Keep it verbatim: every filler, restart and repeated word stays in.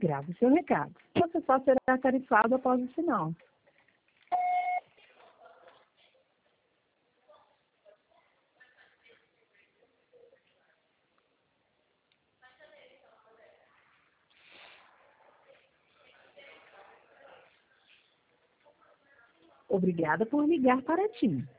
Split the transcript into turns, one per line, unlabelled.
Grave seu recado. Você só será tarifado após o sinal. Obrigada por ligar para a TIM.